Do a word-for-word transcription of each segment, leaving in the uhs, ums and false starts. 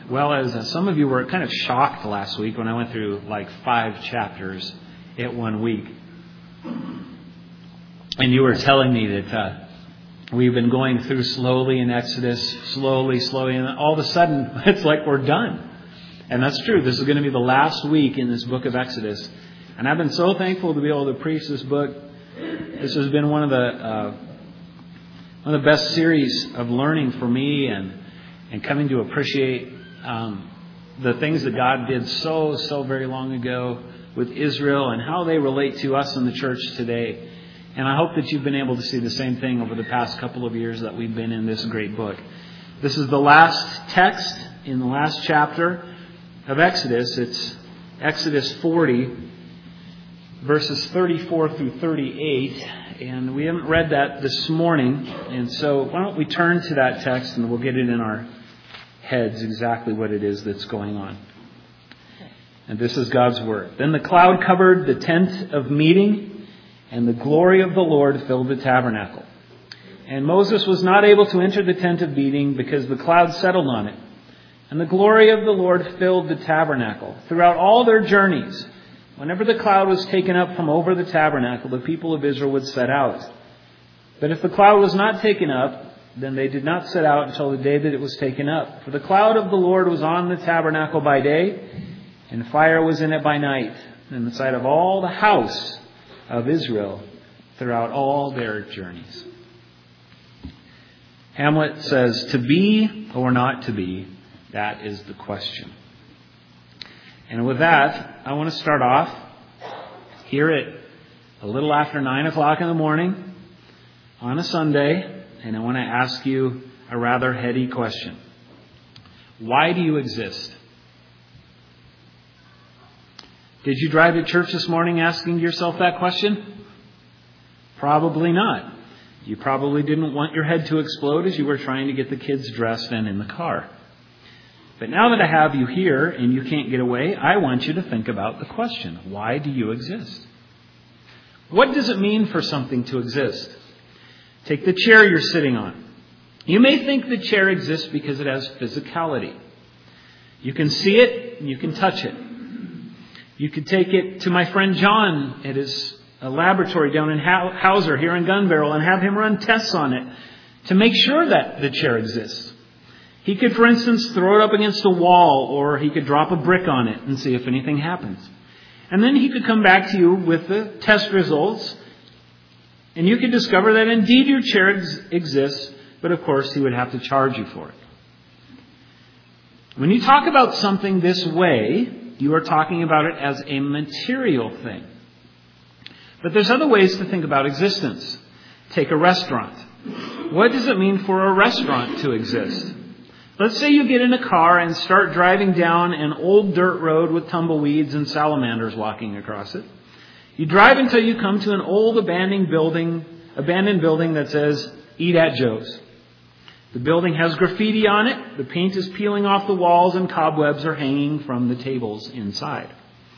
Well, as uh, some of you were kind of shocked last week when I went through like five chapters at one week. And you were telling me that uh, we've been going through slowly in Exodus, slowly, slowly, and all of a sudden it's like we're done. And that's true. This is going to be the last week in this book of Exodus. And I've been so thankful to be able to preach this book. This has been one of the uh, one of the best series of learning for me and, and coming to appreciate um, the things that God did so, so very long ago with Israel and how they relate to us in the church today. And I hope that you've been able to see the same thing over the past couple of years that we've been in this great book. This is the last text in the last chapter of Exodus. It's Exodus forty, verses thirty-four through thirty-eight. And we haven't read that this morning. And so why don't we turn to that text and we'll get it in our heads exactly what it is that's going on. And this is God's word. Then the cloud covered the tent of meeting, and the glory of the Lord filled the tabernacle. And Moses was not able to enter the tent of meeting because the cloud settled on it. And the glory of the Lord filled the tabernacle. Throughout all their journeys, whenever the cloud was taken up from over the tabernacle, the people of Israel would set out. But if the cloud was not taken up, then they did not set out until the day that it was taken up. For the cloud of the Lord was on the tabernacle by day, and fire was in it by night, in the sight of all the house of Israel throughout all their journeys. Hamlet says, to be or not to be, that is the question. And with that, I want to start off here at a little after nine o'clock in the morning on a Sunday, and I want to ask you a rather heady question. Why do you exist? Did you drive to church this morning asking yourself that question? Probably not. You probably didn't want your head to explode as you were trying to get the kids dressed and in the car. But now that I have you here and you can't get away, I want you to think about the question. Why do you exist? What does it mean for something to exist? Take the chair you're sitting on. You may think the chair exists because it has physicality. You can see it and you can touch it. You could take it to my friend John at his laboratory down in Hauser here in Gun Barrel and have him run tests on it to make sure that the chair exists. He could, for instance, throw it up against a wall, or he could drop a brick on it and see if anything happens. And then he could come back to you with the test results, and you could discover that indeed your chair ex- exists, but of course he would have to charge you for it. When you talk about something this way, you are talking about it as a material thing. But there's other ways to think about existence. Take a restaurant. What does it mean for a restaurant to exist? Let's say you get in a car and start driving down an old dirt road with tumbleweeds and salamanders walking across it. You drive until you come to an old abandoned building, abandoned building that says, Eat at Joe's. The building has graffiti on it, the paint is peeling off the walls, and cobwebs are hanging from the tables inside.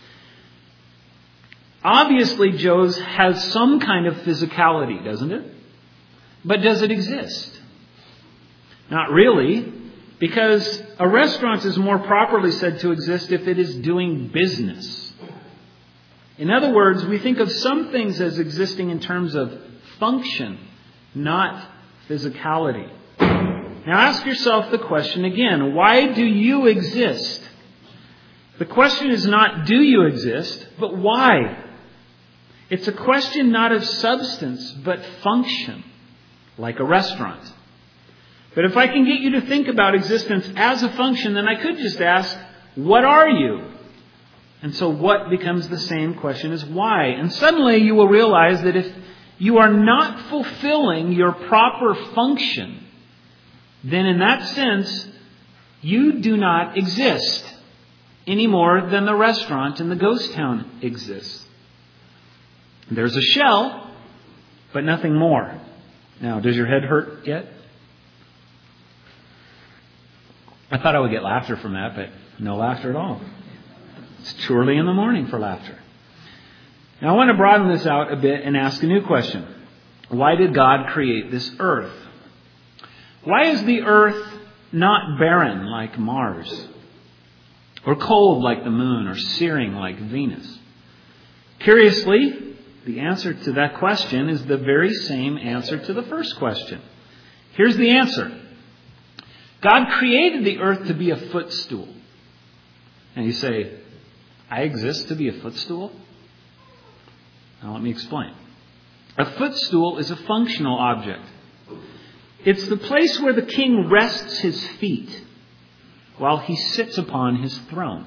Obviously, Joe's has some kind of physicality, doesn't it? But does it exist? Not really, because a restaurant is more properly said to exist if it is doing business. In other words, we think of some things as existing in terms of function, not physicality. Now ask yourself the question again, why do you exist? The question is not do you exist, but why? It's a question not of substance, but function, like a restaurant. But if I can get you to think about existence as a function, then I could just ask, what are you? And so what becomes the same question as why? And suddenly you will realize that if you are not fulfilling your proper function, then in that sense, you do not exist any more than the restaurant in the ghost town exists. There's a shell, but nothing more. Now, does your head hurt yet? I thought I would get laughter from that, but no laughter at all. It's too early in the morning for laughter. Now, I want to broaden this out a bit and ask a new question. Why did God create this earth? Why is the earth not barren like Mars? or cold like the moon, or searing like Venus? Curiously, the answer to that question is the very same answer to the first question. Here's the answer. God created the earth to be a footstool. And you say, I exist to be a footstool? Now let me explain. A footstool is a functional object. It's the place where the king rests his feet while he sits upon his throne.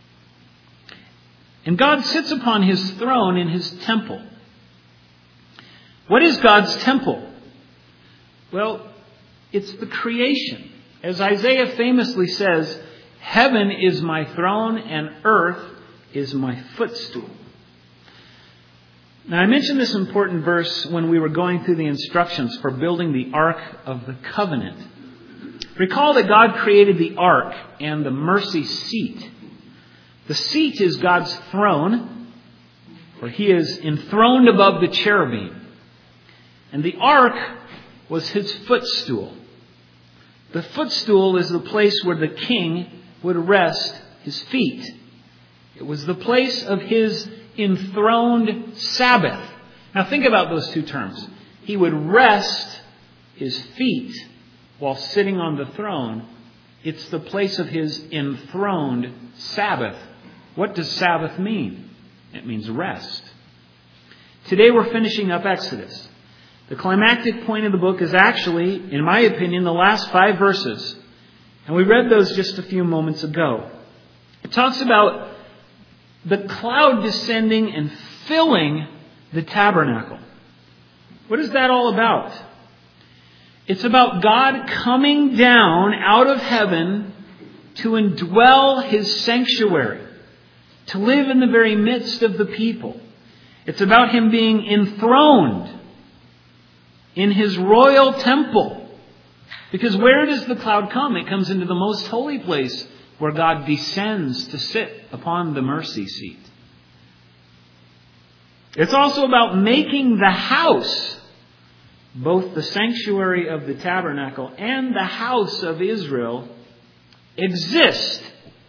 And God sits upon his throne in his temple. What is God's temple? Well, it's the creation. As Isaiah famously says, heaven is my throne and earth is my footstool. Now, I mentioned this important verse when we were going through the instructions for building the Ark of the Covenant. Recall that God created the Ark and the mercy seat. The seat is God's throne, where he is enthroned above the cherubim. And the Ark was his footstool. The footstool is the place where the king would rest his feet. It was the place of his enthroned Sabbath. Now think about those two terms. He would rest his feet while sitting on the throne. It's the place of his enthroned Sabbath. What does Sabbath mean? It means rest. Today we're finishing up Exodus. The climactic point of the book is actually, in my opinion, the last five verses. And we read those just a few moments ago. It talks about the cloud descending and filling the tabernacle. What is that all about? It's about God coming down out of heaven to indwell his sanctuary, to live in the very midst of the people. It's about him being enthroned in his royal temple. Because where does the cloud come? It comes into the most holy place where God descends to sit upon the mercy seat. It's also about making the house, both the sanctuary of the tabernacle and the house of Israel, exist.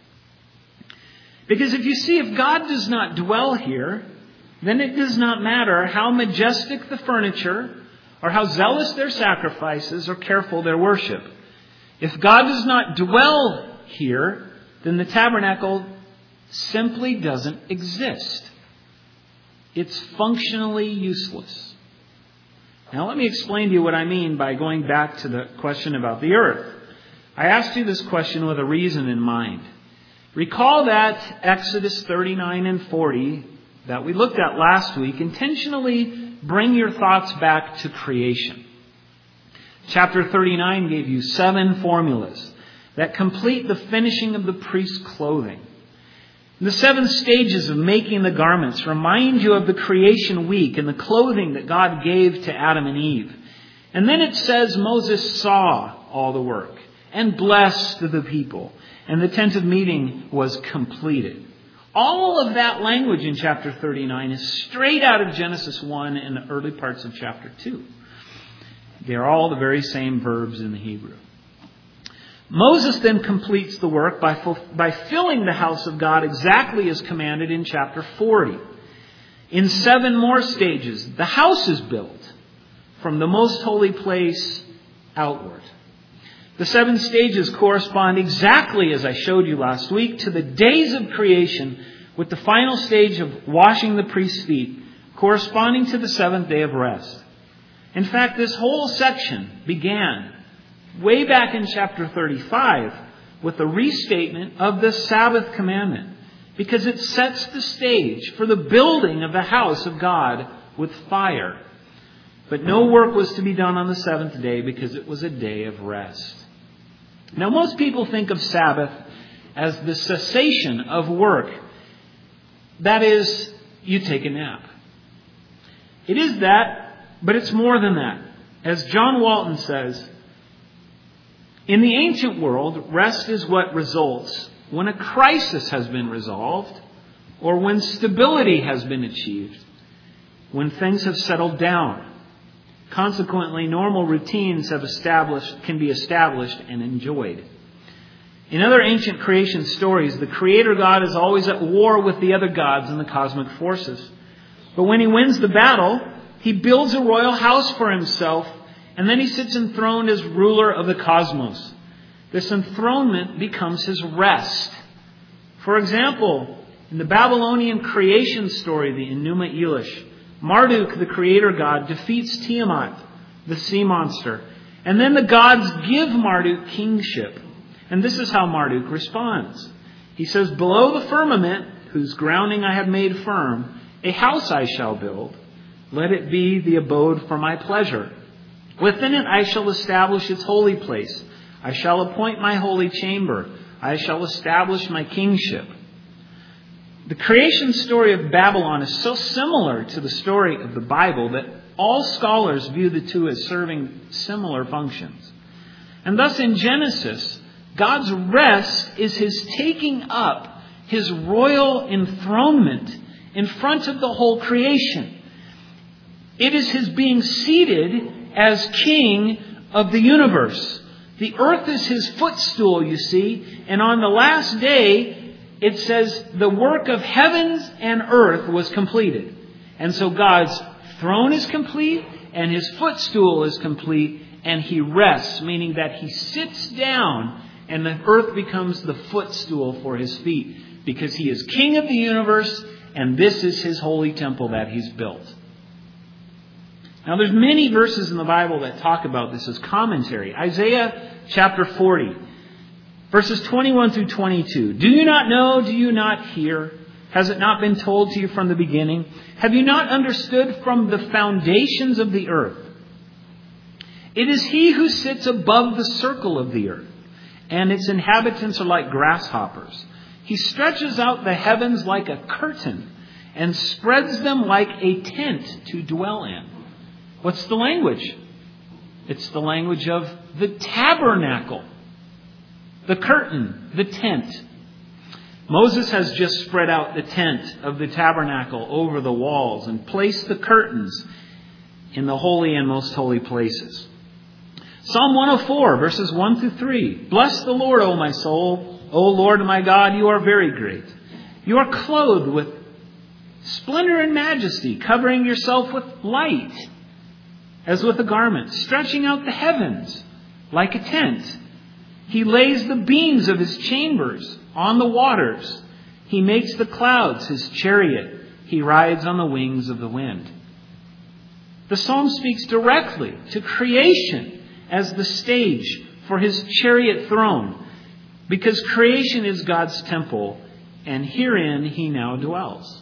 Because if you see, if God does not dwell here, then it does not matter how majestic the furniture, or how zealous their sacrifices, or careful their worship. If God does not dwell here, then the tabernacle simply doesn't exist. It's functionally useless. Now let me explain to you what I mean by going back to the question about the earth. I asked you this question with a reason in mind. Recall that Exodus thirty-nine and forty that we looked at last week intentionally bring your thoughts back to creation. Chapter thirty-nine gave you seven formulas that complete the finishing of the priest's clothing. The seven stages of making the garments remind you of the creation week and the clothing that God gave to Adam and Eve. And then it says Moses saw all the work and blessed the people, and the tent of meeting was completed. All of that language in chapter thirty-nine is straight out of Genesis one and the early parts of chapter two. They're all the very same verbs in the Hebrew. Moses then completes the work by, by filling the house of God exactly as commanded in chapter forty. In seven more stages, the house is built from the most holy place outward. The seven stages correspond exactly, as I showed you last week, to the days of creation, with the final stage of washing the priest's feet corresponding to the seventh day of rest. In fact, this whole section began way back in chapter thirty-five with the restatement of the Sabbath commandment, because it sets the stage for the building of the house of God with fire. But no work was to be done on the seventh day because it was a day of rest. Now, most people think of Sabbath as the cessation of work. That is, you take a nap. It is that, but it's more than that. As John Walton says, in the ancient world, rest is what results when a crisis has been resolved or when stability has been achieved, when things have settled down. Consequently, normal routines have established, can be established and enjoyed. In other ancient creation stories, the Creator God is always at war with the other gods and the cosmic forces. But when he wins the battle, he builds a royal house for himself, and then he sits enthroned as ruler of the cosmos. This enthronement becomes his rest. For example, in the Babylonian creation story, the Enuma Elish, Marduk, the creator god, defeats Tiamat, the sea monster. And then the gods give Marduk kingship. And this is how Marduk responds. He says, "Below the firmament, whose grounding I have made firm, a house I shall build. Let it be the abode for my pleasure. Within it I shall establish its holy place. I shall appoint my holy chamber. I shall establish my kingship." The creation story of Babylon is so similar to the story of the Bible that all scholars view the two as serving similar functions. And thus in Genesis, God's rest is his taking up his royal enthronement in front of the whole creation. It is his being seated as king of the universe. The earth is his footstool, you see, and on the last day, it says the work of heavens and earth was completed. And so God's throne is complete and his footstool is complete and he rests, meaning that he sits down and the earth becomes the footstool for his feet because he is king of the universe and this is his holy temple that he's built. Now there's many verses in the Bible that talk about this as commentary. Isaiah chapter forty. Verses twenty-one through twenty-two. "Do you not know? Do you not hear? Has it not been told to you from the beginning? Have you not understood from the foundations of the earth? It is he who sits above the circle of the earth, and its inhabitants are like grasshoppers. He stretches out the heavens like a curtain and spreads them like a tent to dwell in." What's the language? It's the language of the tabernacle. The curtain, the tent. Moses has just spread out the tent of the tabernacle over the walls and placed the curtains in the holy and most holy places. Psalm one oh four, verses one through three. "Bless the Lord, O my soul. O Lord my God, you are very great. You are clothed with splendor and majesty, covering yourself with light as with a garment, stretching out the heavens like a tent. He lays the beams of his chambers on the waters. He makes the clouds his chariot. He rides on the wings of the wind." The psalm speaks directly to creation as the stage for his chariot throne, because creation is God's temple, and herein he now dwells.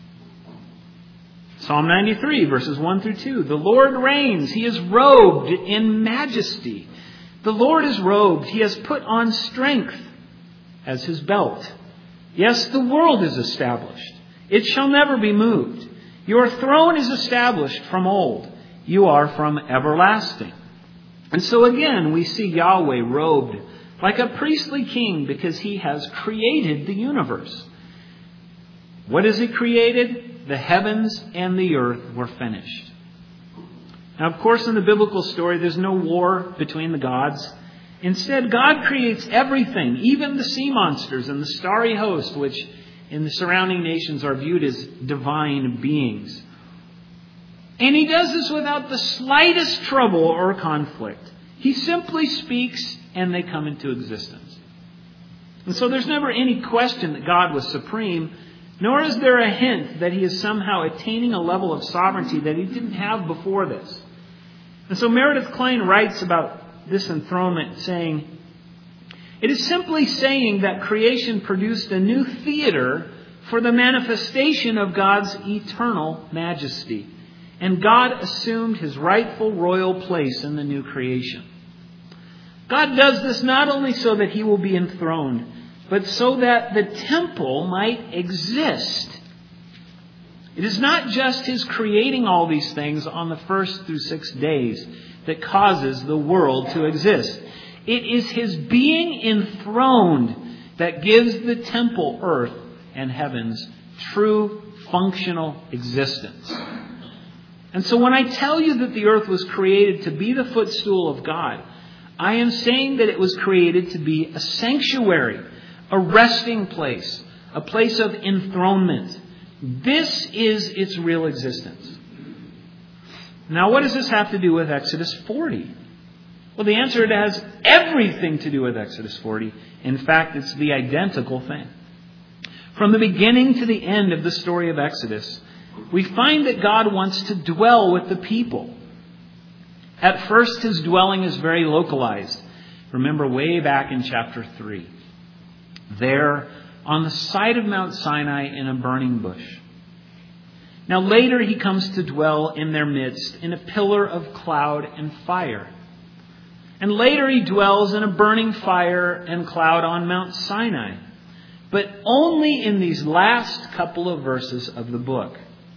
Psalm ninety-three, verses one through two. "The Lord reigns. He is robed in majesty. The Lord is robed. He has put on strength as his belt. Yes, the world is established. It shall never be moved. Your throne is established from old. You are from everlasting." And so again, we see Yahweh robed like a priestly king because he has created the universe. What has he created? The heavens and the earth were finished. Now, of course, in the biblical story, there's no war between the gods. Instead, God creates everything, even the sea monsters and the starry host, which in the surrounding nations are viewed as divine beings. And he does this without the slightest trouble or conflict. He simply speaks and they come into existence. And so there's never any question that God was supreme, nor is there a hint that he is somehow attaining a level of sovereignty that he didn't have before this. And so Meredith Kline writes about this enthronement saying, "It is simply saying that creation produced a new theater for the manifestation of God's eternal majesty. And God assumed his rightful royal place in the new creation. God does this not only so that he will be enthroned, but so that the temple might exist. It is not just his creating all these things on the first through six days that causes the world to exist. It is his being enthroned that gives the temple, earth and heavens, true functional existence. And so when I tell you that the earth was created to be the footstool of God, I am saying that it was created to be a sanctuary, a resting place, a place of enthronement. This is its real existence. Now, what does this have to do with Exodus forty? Well, the answer, it has everything to do with Exodus forty. In fact, it's the identical thing. From the beginning to the end of the story of Exodus, we find that God wants to dwell with the people. At first, his dwelling is very localized. Remember way back in chapter three. There, on the side of Mount Sinai in a burning bush. Now later he comes to dwell in their midst in a pillar of cloud and fire. And later he dwells in a burning fire and cloud on Mount Sinai. But only in these last couple of verses of the book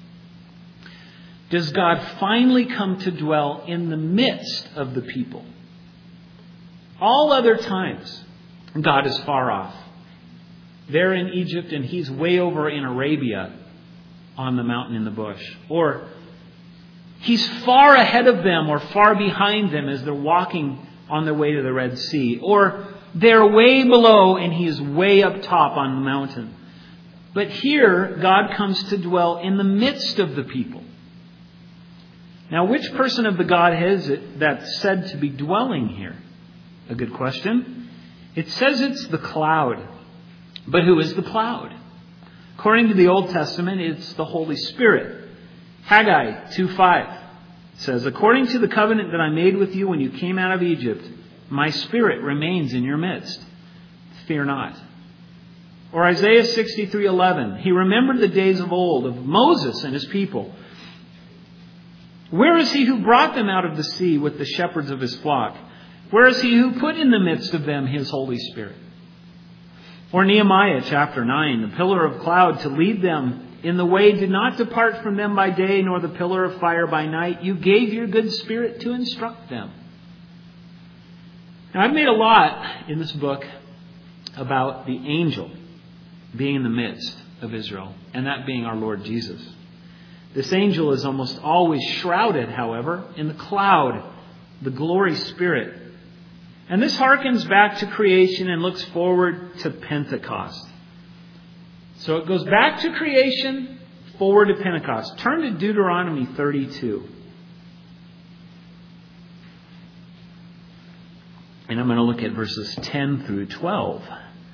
does God finally come to dwell in the midst of the people. All other times, God is far off. They're in Egypt and he's way over in Arabia on the mountain in the bush. Or he's far ahead of them or far behind them as they're walking on their way to the Red Sea. Or they're way below and he is way up top on the mountain. But here, God comes to dwell in the midst of the people. Now, which person of the Godhead is it that's said to be dwelling here? A good question. It says it's the cloud. But who is the cloud? According to the Old Testament, it's the Holy Spirit. Haggai two five says, according to the covenant that I made with you when you came out of Egypt, my Spirit remains in your midst. Fear not. Or Isaiah sixty-three eleven, he remembered the days of old of Moses and his people. Where is he who brought them out of the sea with the shepherds of his flock? Where is he who put in the midst of them his Holy Spirit? Or Nehemiah chapter nine, the pillar of cloud to lead them in the way did not depart from them by day, nor the pillar of fire by night. You gave your good Spirit to instruct them. Now, I've made a lot in this book about the angel being in the midst of Israel, and that being our Lord Jesus. This angel is almost always shrouded, however, in the cloud, the glory Spirit. And this harkens back to creation and looks forward to Pentecost. So it goes back to creation, forward to Pentecost. Turn to Deuteronomy thirty-two. And I'm going to look at verses ten through twelve.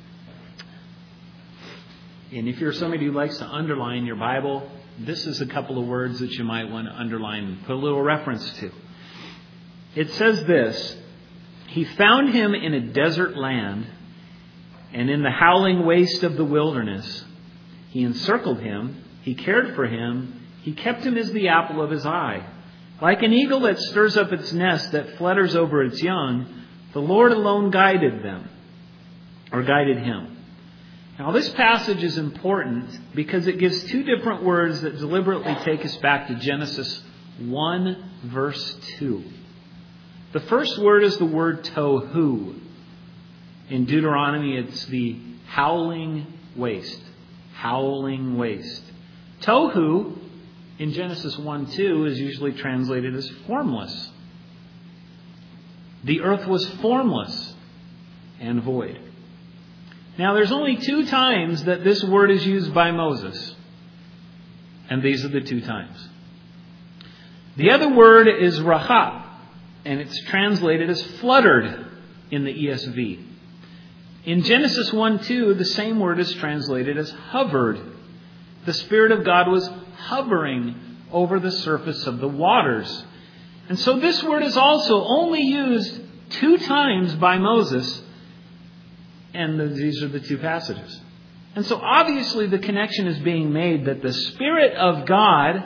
And if you're somebody who likes to underline your Bible, this is a couple of words that you might want to underline and put a little reference to. It says this, he found him in a desert land, and in the howling waste of the wilderness. He encircled him, he cared for him, he kept him as the apple of his eye. Like an eagle that stirs up its nest, that flutters over its young, the Lord alone guided them, or guided him. Now, this passage is important because it gives two different words that deliberately take us back to Genesis one, verse two. The first word is the word tohu. In Deuteronomy, it's the howling waste. Howling waste. Tohu, in Genesis one two, is usually translated as formless. The earth was formless and void. Now, there's only two times that this word is used by Moses. And these are the two times. The other word is rahat. And it's translated as fluttered in the E S V. In Genesis one two, the same word is translated as hovered. The Spirit of God was hovering over the surface of the waters. And so this word is also only used two times by Moses. And these are the two passages. And so obviously the connection is being made that the Spirit of God,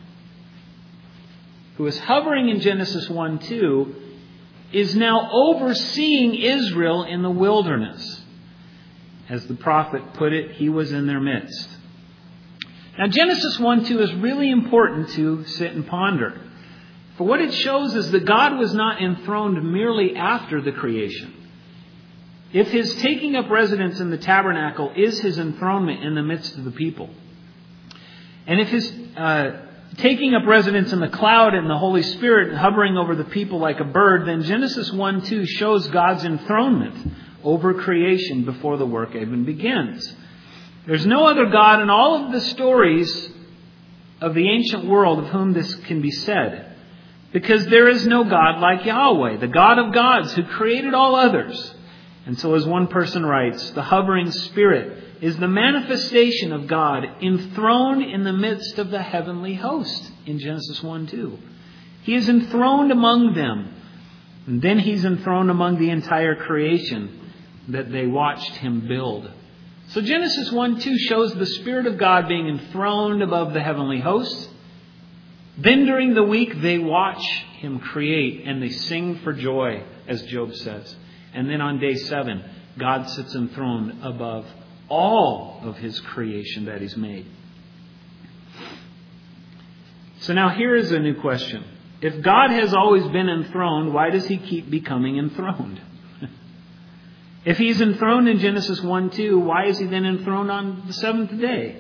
who is hovering in Genesis one two, is now overseeing Israel in the wilderness. As the prophet put it, he was in their midst. Now Genesis one two is really important to sit and ponder. For what it shows is that God was not enthroned merely after the creation. If his taking up residence in the tabernacle is his enthronement in the midst of the people, and if his uh, taking up residence in the cloud and the Holy Spirit hovering over the people like a bird, then Genesis one two shows God's enthronement over creation before the work even begins. There's no other God in all of the stories of the ancient world of whom this can be said, because there is no God like Yahweh, the God of gods who created all others. And so as one person writes, the hovering Spirit is the manifestation of God enthroned in the midst of the heavenly host in Genesis one two. He is enthroned among them. And then He's enthroned among the entire creation that they watched Him build. So Genesis one two shows the Spirit of God being enthroned above the heavenly host. Then during the week they watch Him create and they sing for joy, as Job says. And then on day seven, God sits enthroned above all of His creation that He's made. So now here is a new question. If God has always been enthroned, why does He keep becoming enthroned? If He's enthroned in Genesis one two, why is He then enthroned on the seventh day?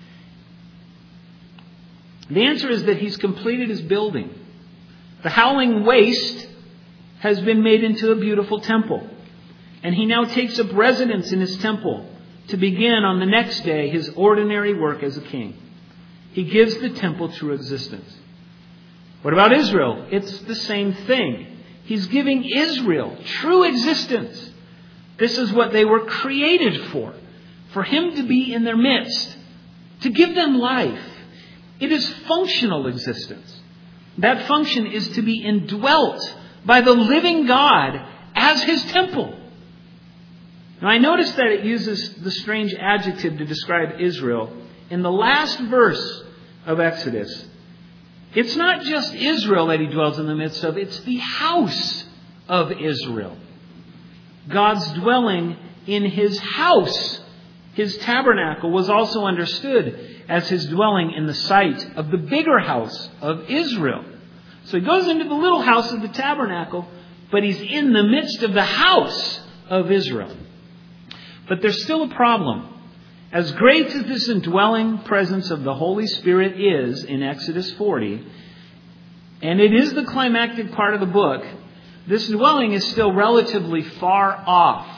The answer is that He's completed His building. The howling waste has been made into a beautiful temple. And He now takes up residence in His temple to begin on the next day His ordinary work as a king. He gives the temple true existence. What about Israel? It's the same thing. He's giving Israel true existence. This is what they were created for. For Him to be in their midst. To give them life. It is functional existence. That function is to be indwelt by the living God as His temple. Now I notice that it uses the strange adjective to describe Israel in the last verse of Exodus. It's not just Israel that He dwells in the midst of, it's the house of Israel. God's dwelling in His house, His tabernacle, was also understood as His dwelling in the site of the bigger house of Israel. So He goes into the little house of the tabernacle, but He's in the midst of the house of Israel. But there's still a problem. As great as this indwelling presence of the Holy Spirit is in Exodus forty, and it is the climactic part of the book, this dwelling is still relatively far off.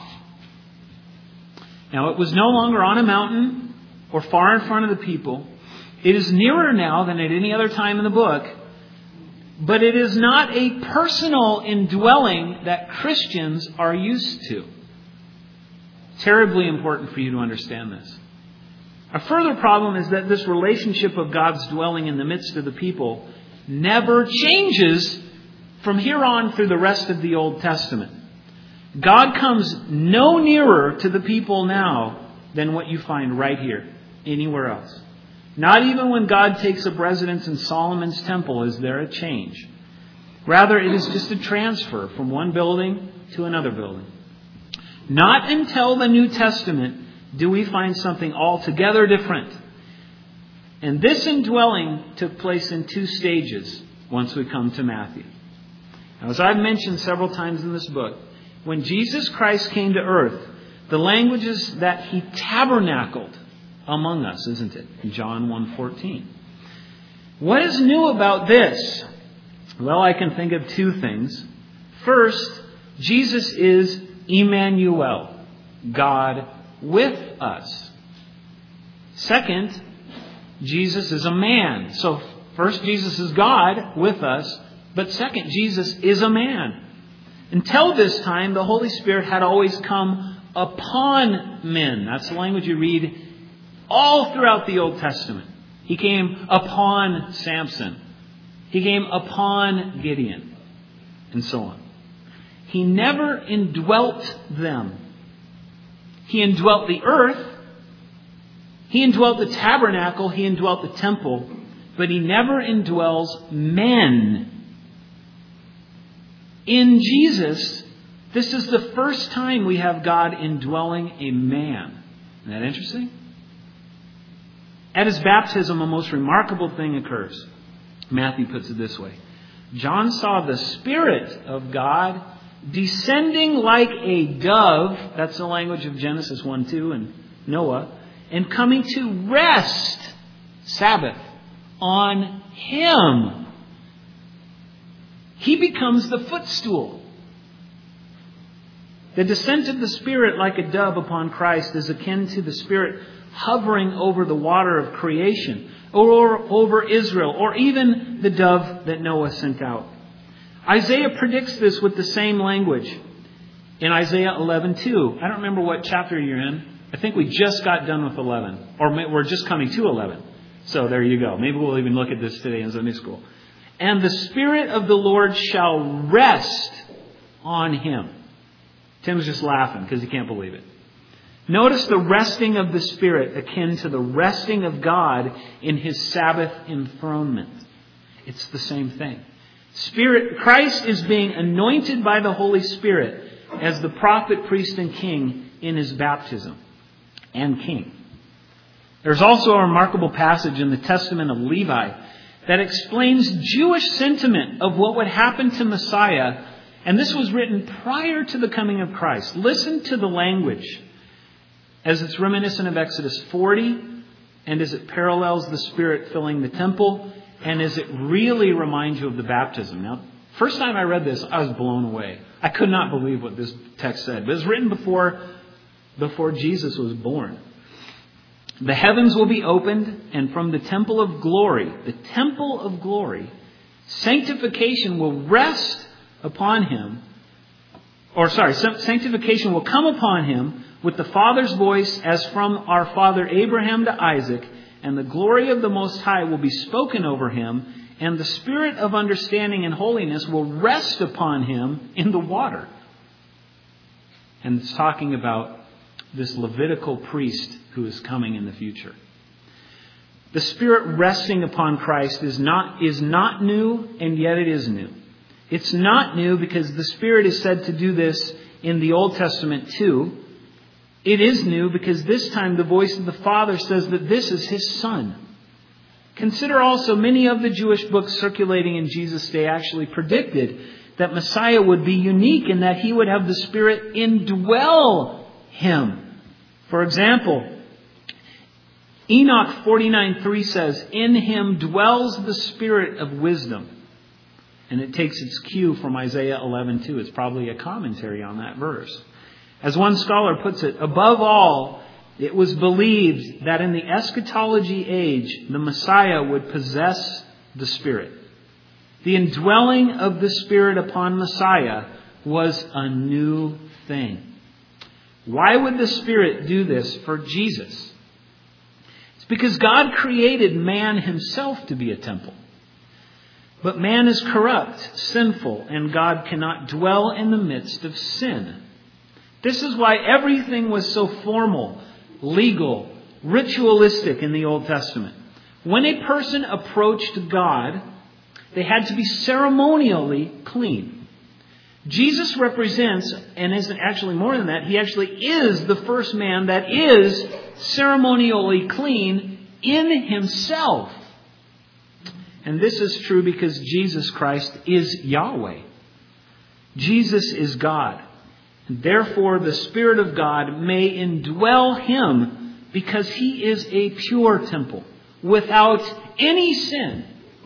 Now, it was no longer on a mountain or far in front of the people. It is nearer now than at any other time in the book. But it is not a personal indwelling that Christians are used to. Terribly important for you to understand this. A further problem is that this relationship of God's dwelling in the midst of the people never changes from here on through the rest of the Old Testament. God comes no nearer to the people now than what you find right here, anywhere else. Not even when God takes up residence in Solomon's temple is there a change. Rather, it is just a transfer from one building to another building. Not until the New Testament do we find something altogether different. And this indwelling took place in two stages once we come to Matthew. Now, as I've mentioned several times in this book, when Jesus Christ came to earth, the language is that He tabernacled among us, isn't it? In John one fourteen. What is new about this? Well, I can think of two things. First, Jesus is Emmanuel, God with us. Second, Jesus is a man. So first, Jesus is God with us. But second, Jesus is a man. Until this time, the Holy Spirit had always come upon men. That's the language you read all throughout the Old Testament. He came upon Samson. He came upon Gideon. And so on. He never indwelt them. He indwelt the earth. He indwelt the tabernacle. He indwelt the temple. But He never indwells men. In Jesus, this is the first time we have God indwelling a man. Isn't that interesting? At His baptism, a most remarkable thing occurs. Matthew puts it this way. John saw the Spirit of God descending like a dove. That's the language of Genesis one two and Noah. And coming to rest, Sabbath, on Him. He becomes the footstool. The descent of the Spirit like a dove upon Christ is akin to the Spirit hovering over the water of creation, or over Israel, or even the dove that Noah sent out. Isaiah predicts this with the same language in Isaiah eleven two. I don't remember what chapter you're in. I think we just got done with eleven, or we're just coming to eleven. So there you go. Maybe we'll even look at this today in Sunday school. And the Spirit of the Lord shall rest on him. Tim's just laughing because he can't believe it. Notice the resting of the Spirit akin to the resting of God in His Sabbath enthronement. It's the same thing. Spirit, Christ is being anointed by the Holy Spirit as the prophet, priest, and king in His baptism. And king. There's also a remarkable passage in the Testament of Levi that explains Jewish sentiment of what would happen to Messiah. And this was written prior to the coming of Christ. Listen to the language as it's reminiscent of Exodus forty, and as it parallels the Spirit filling the temple, and as it really reminds you of the baptism. Now, first time I read this, I was blown away. I could not believe what this text said. But it was written before, before Jesus was born. The heavens will be opened, and from the temple of glory, the temple of glory, sanctification will rest upon him. Or sorry, sanctification will come upon him with the Father's voice as from our father Abraham to Isaac, and the glory of the Most High will be spoken over him, and the Spirit of understanding and holiness will rest upon him in the water. And it's talking about this Levitical priest who is coming in the future. The Spirit resting upon Christ is not, is not new, and yet it is new. It's not new because the Spirit is said to do this in the Old Testament too. It is new because this time the voice of the Father says that this is His Son. Consider also many of the Jewish books circulating in Jesus' day actually predicted that Messiah would be unique in that He would have the Spirit indwell Him. For example, Enoch forty-nine three says, "In Him dwells the Spirit of wisdom." And it takes its cue from Isaiah eleven two. It's probably a commentary on that verse. As one scholar puts it, above all, it was believed that in the eschatology age, the Messiah would possess the Spirit. The indwelling of the Spirit upon Messiah was a new thing. Why would the Spirit do this for Jesus? It's because God created man himself to be a temple. But man is corrupt, sinful, and God cannot dwell in the midst of sin. This is why everything was so formal, legal, ritualistic in the Old Testament. When a person approached God, they had to be ceremonially clean. Jesus represents, and isn't actually more than that, He actually is the first man that is ceremonially clean in Himself. And this is true because Jesus Christ is Yahweh. Jesus is God. Therefore, the Spirit of God may indwell Him because He is a pure temple without any sin.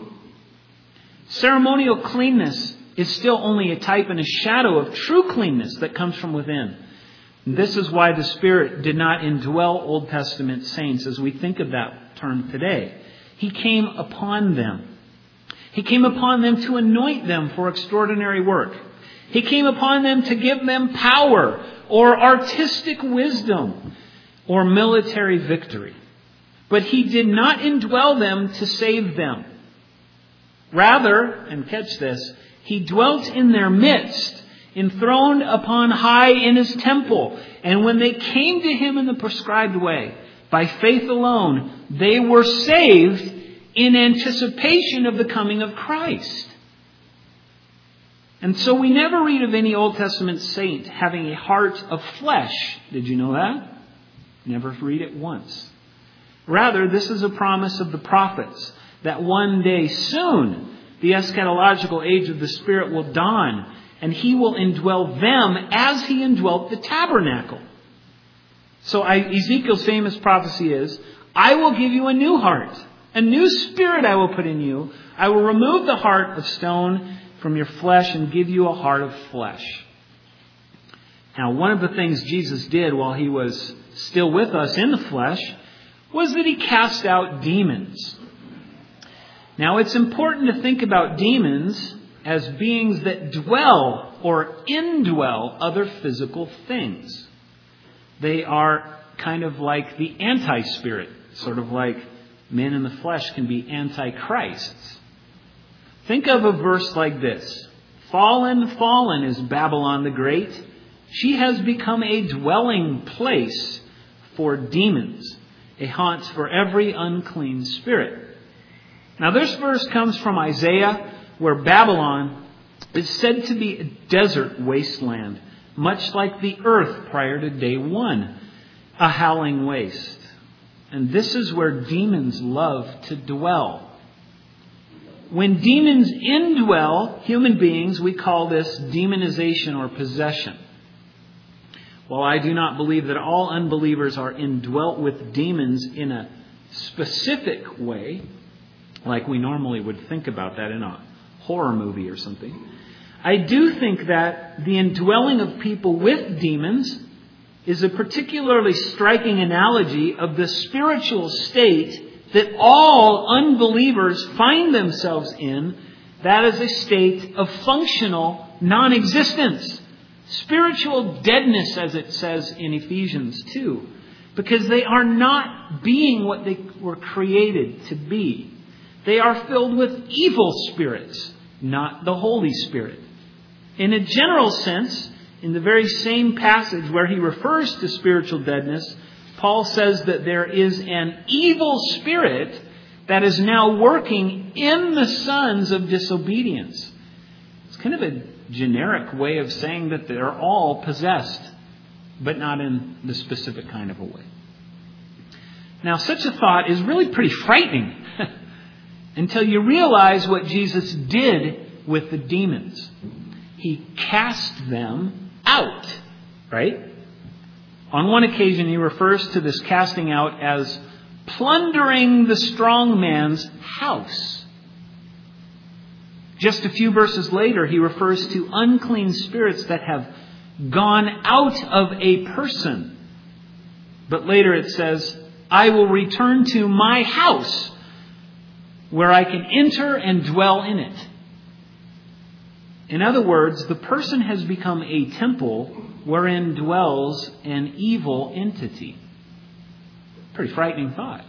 Ceremonial cleanness is still only a type and a shadow of true cleanness that comes from within. And this is why the Spirit did not indwell Old Testament saints as we think of that term today. He came upon them. He came upon them to anoint them for extraordinary work. He came upon them to give them power or artistic wisdom or military victory. But He did not indwell them to save them. Rather, and catch this, He dwelt in their midst, enthroned upon high in His temple. And when they came to Him in the prescribed way, by faith alone, they were saved in anticipation of the coming of Christ. And so we never read of any Old Testament saint having a heart of flesh. Did you know that? Never read it once. Rather, this is a promise of the prophets that one day soon the eschatological age of the Spirit will dawn and He will indwell them as He indwelt the tabernacle. So Ezekiel's famous prophecy is, "I will give you a new heart A new spirit I will put in you. I will remove the heart of stone from your flesh and give you a heart of flesh. Now, one of the things Jesus did while he was still with us in the flesh was that he cast out demons. Now, it's important to think about demons as beings that dwell or indwell other physical things. They are kind of like the anti-spirit, sort of like men in the flesh can be antichrists. Think of a verse like this. Fallen, fallen is Babylon the Great. She has become a dwelling place for demons, a haunt for every unclean spirit. Now this verse comes from Isaiah, where Babylon is said to be a desert wasteland, much like the earth prior to day one, a howling waste. And this is where demons love to dwell. When demons indwell human beings, we call this demonization or possession. While I do not believe that all unbelievers are indwelt with demons in a specific way, like we normally would think about that in a horror movie or something, I do think that the indwelling of people with demons is a particularly striking analogy of the spiritual state that all unbelievers find themselves in. That is a state of functional non-existence. Spiritual deadness, as it says in Ephesians two. Because they are not being what they were created to be. They are filled with evil spirits, not the Holy Spirit. In a general sense, in the very same passage where he refers to spiritual deadness, Paul says that there is an evil spirit that is now working in the sons of disobedience. It's kind of a generic way of saying that they're all possessed, but not in the specific kind of a way. Now, such a thought is really pretty frightening until you realize what Jesus did with the demons. He cast them out, right? On one occasion, he refers to this casting out as plundering the strong man's house. Just a few verses later, he refers to unclean spirits that have gone out of a person. But later it says, I will return to my house where I can enter and dwell in it. In other words, the person has become a temple wherein dwells an evil entity. Pretty frightening thought.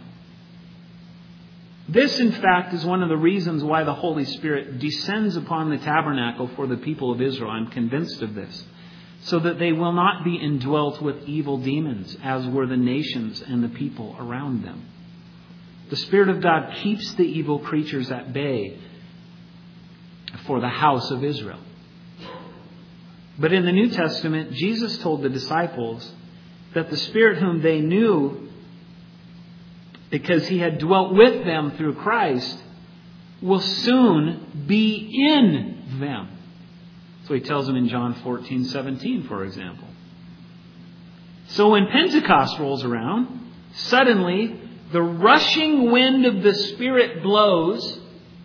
This, in fact, is one of the reasons why the Holy Spirit descends upon the tabernacle for the people of Israel. I'm convinced of this. So that they will not be indwelt with evil demons, as were the nations and the people around them. The Spirit of God keeps the evil creatures at bay for the house of Israel. But in the New Testament, Jesus told the disciples that the Spirit whom they knew, because he had dwelt with them through Christ, will soon be in them. So he tells them in John fourteen seventeen, for example. So when Pentecost rolls around, suddenly the rushing wind of the Spirit blows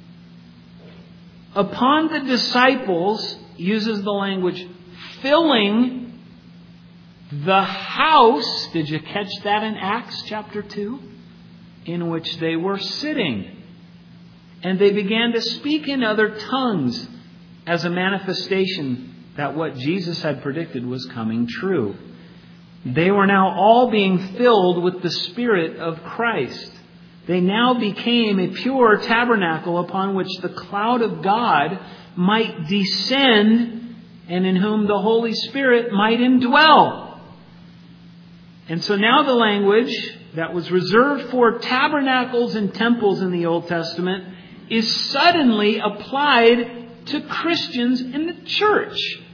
upon the disciples, uses the language, filling the house. Did you catch that in Acts chapter two? In which they were sitting. And they began to speak in other tongues as a manifestation that what Jesus had predicted was coming true. They were now all being filled with the Spirit of Christ. They now became a pure tabernacle upon which the cloud of God might descend and in whom the Holy Spirit might indwell. And so now the language that was reserved for tabernacles and temples in the Old Testament is suddenly applied to Christians in the church.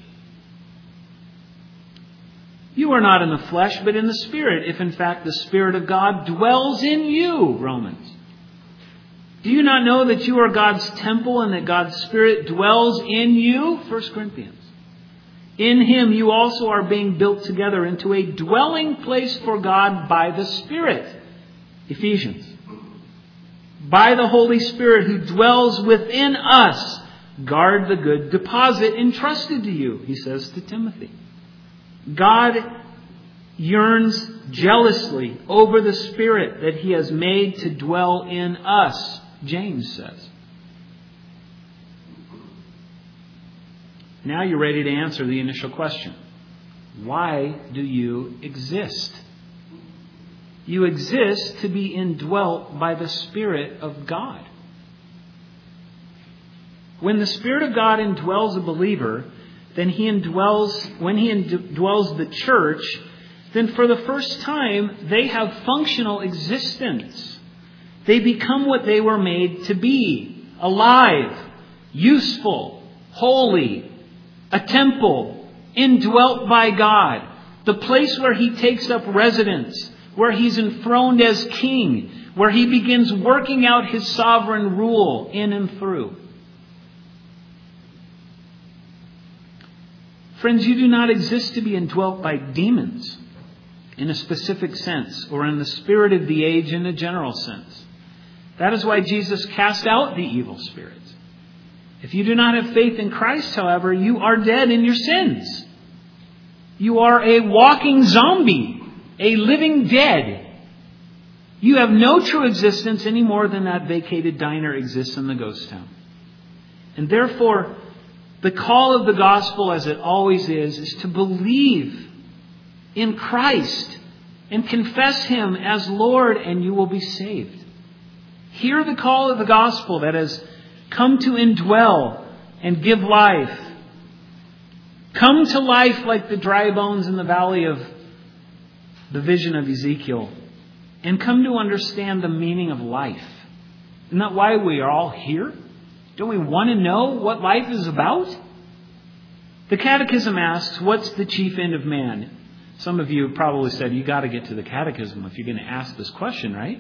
You are not in the flesh, but in the Spirit, if in fact the Spirit of God dwells in you, Romans. Do you not know that you are God's temple and that God's Spirit dwells in you? First Corinthians. In Him you also are being built together into a dwelling place for God by the Spirit. Ephesians. by the Holy Spirit who dwells within us, guard the good deposit entrusted to you, he says to Timothy. God yearns jealously over the Spirit that he has made to dwell in us, James says. Now you're ready to answer the initial question. Why do you exist? You exist to be indwelt by the Spirit of God. When the Spirit of God indwells a believer, then he indwells, when he indwells the church, then for the first time they have functional existence. They become what they were made to be: alive, useful, holy, a temple, indwelt by God, the place where he takes up residence, where he's enthroned as king, where he begins working out his sovereign rule in and through. Friends, you do not exist to be indwelt by demons in a specific sense, or in the spirit of the age in a general sense. That is why Jesus cast out the evil spirits. If you do not have faith in Christ, however, you are dead in your sins. You are a walking zombie, a living dead. You have no true existence any more than that vacated diner exists in the ghost town. And therefore, the call of the gospel, as it always is, is to believe in Christ and confess him as Lord, and you will be saved. Hear the call of the gospel that has come to indwell and give life. Come to life like the dry bones in the valley of the vision of Ezekiel, and come to understand the meaning of life. Isn't that why we are all here? Don't we want to know what life is about? The Catechism asks, what's the chief end of man? Some of you probably said, you got to get to the Catechism if you're going to ask this question, right?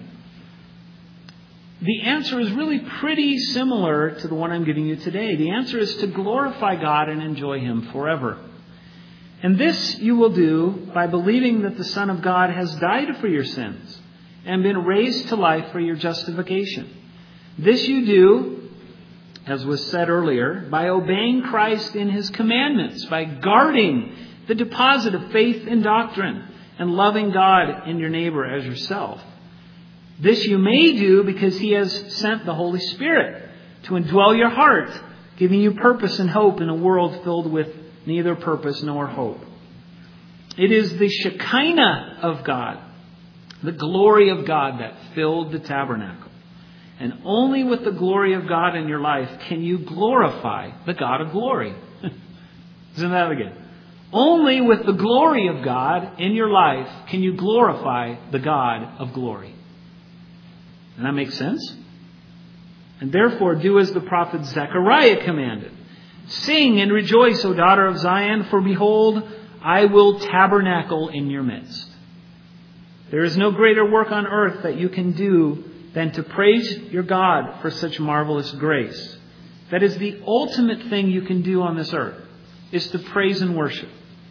The answer is really pretty similar to the one I'm giving you today. The answer is to glorify God and enjoy him forever. And this you will do by believing that the Son of God has died for your sins and been raised to life for your justification. This you do, as was said earlier, by obeying Christ in his commandments, by guarding the deposit of faith and doctrine, and loving God and your neighbor as yourself. This you may do because he has sent the Holy Spirit to indwell your heart, giving you purpose and hope in a world filled with neither purpose nor hope. It is the Shekinah of God, the glory of God, that filled the tabernacle. And only with the glory of God in your life can you glorify the God of glory. Isn't that again? Only with the glory of God in your life can you glorify the God of glory. Does that make sense? And therefore do as the prophet Zechariah commanded. Sing and rejoice, O daughter of Zion, for behold, I will tabernacle in your midst. There is no greater work on earth that you can do than to praise your God for such marvelous grace. That is the ultimate thing you can do on this earth, is to praise and worship.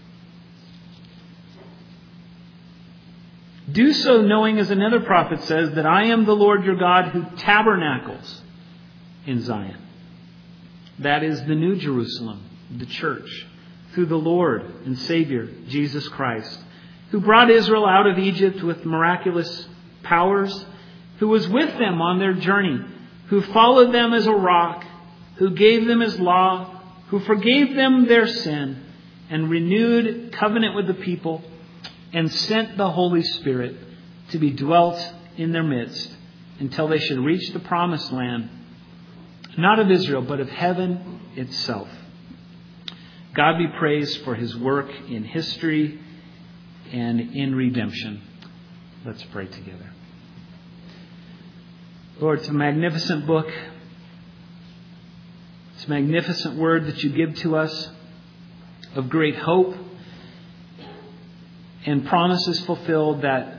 Do so knowing, as another prophet says, that I am the Lord your God who tabernacles in Zion. That is the New Jerusalem, the church, through the Lord and Savior, Jesus Christ, who brought Israel out of Egypt with miraculous powers, who was with them on their journey, who followed them as a rock, who gave them his law, who forgave them their sin, and renewed covenant with the people, and sent the Holy Spirit to be dwelt in their midst until they should reach the promised land, not of Israel, but of heaven itself. God be praised for his work in history and in redemption. Let's pray together. Lord, it's a magnificent book. It's a magnificent word that you give to us of great hope and promises fulfilled, that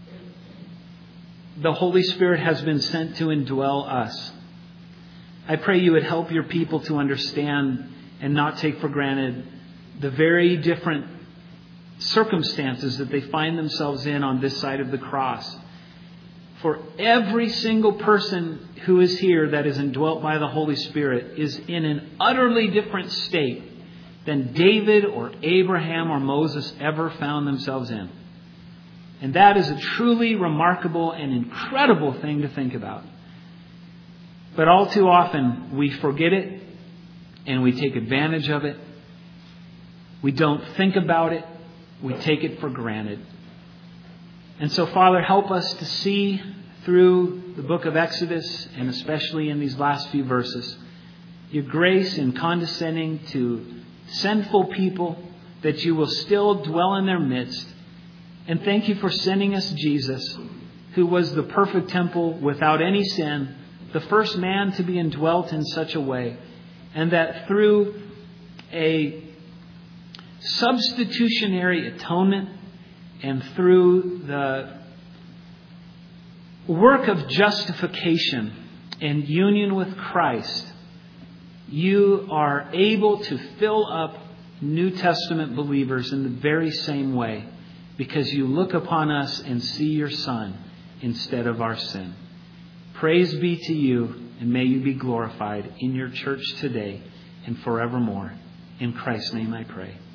the Holy Spirit has been sent to indwell us. I pray you would help your people to understand and not take for granted the very different circumstances that they find themselves in on this side of the cross. for every single person who is here that is indwelt by the Holy Spirit is in an utterly different state than David or Abraham or Moses ever found themselves in. And that is a truly remarkable and incredible thing to think about. But all too often we forget it and we take advantage of it. We don't think about it. We take it for granted. And so, Father, help us to see through the book of Exodus, and especially in these last few verses, your grace in condescending to sinful people, that you will still dwell in their midst. And thank you for sending us Jesus, who was the perfect temple without any sin, the first man to be indwelt in such a way, and that through a substitutionary atonement and through the work of justification and union with Christ, you are able to fill up New Testament believers in the very same way, because you look upon us and see your Son instead of our sin. Praise be to you, and may you be glorified in your church today and forevermore. In Christ's name I pray.